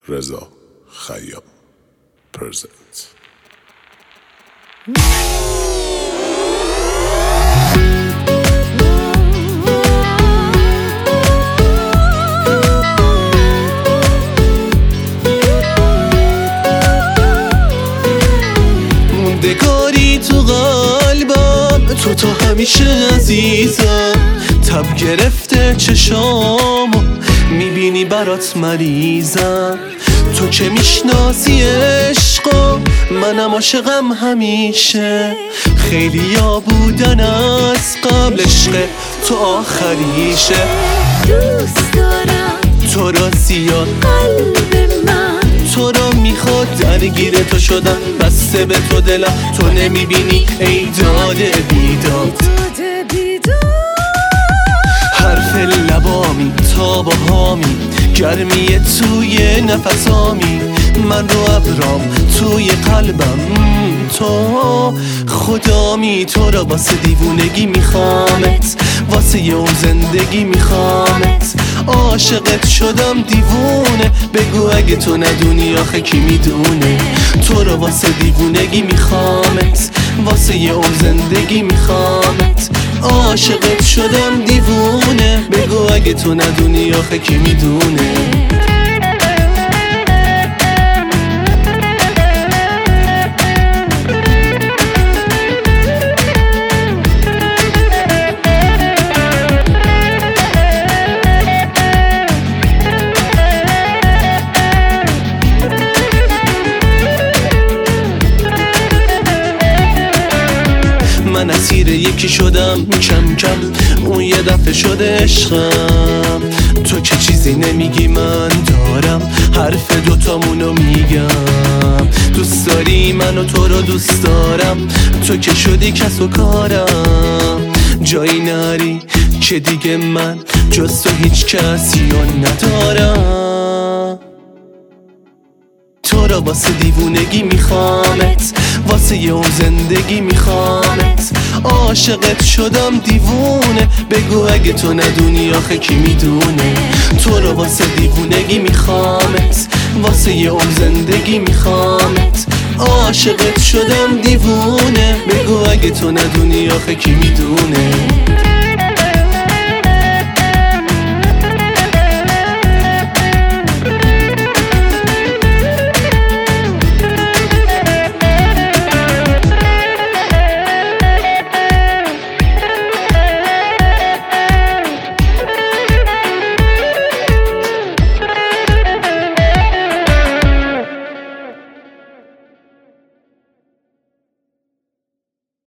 رضا خیام پرزنت. موندگاری تو قلبم، تو همیشه عزیزم. تب گرفته چشامو میبینی برات مریضم. تو که میشناسی عشقو، منم عاشقم همیشه. خیلیا بودن از قبل، عشق تو آخریشه. دوست دارم تو را زیاد، قلب من تو را میخواد. درگیر تو شدم، بسته به تو دلم. تو نمیبینی ای داده بیداد. حرف لبامی تا باهامی، گرمی توی نفسامی. من رو ابرام توی قلبم، تو خدامی. تو را واسه دیوونگی میخوامت، واسه اون زندگی میخوامت. عاشقت شدم دیوونه، بگو اگه تو ندونی آخه کی میدونه. تو را واسه دیوونگی میخوامت، واسه اون زندگی میخوامت. عاشقت شدم دیوونه، بگو اگه تو ندونی آخه کی میدونه. من اسیر یکی شدم کم کم، اون یه دفعه شده عشقم. تو که چیزی نمیگی من دارم، حرف دوتامونو میگم. دوست داری منو، تو رو دوست دارم. تو که شدی کس و کارم، جایی نری که دیگه من جز تو هیچ کسی رو ندارم. تو را واسه دیوونگی میخوامت، واسه اون زندگی میخوامت. عاشقت شدم دیوونه، بگو اگه تو ندونی آخه کی میدونه. تو را واسه دیوونگی میخوامت، واسه اون زندگی میخوامت. عاشقت شدم دیوونه، بگو اگه تو ندونی آخه کی میدونه.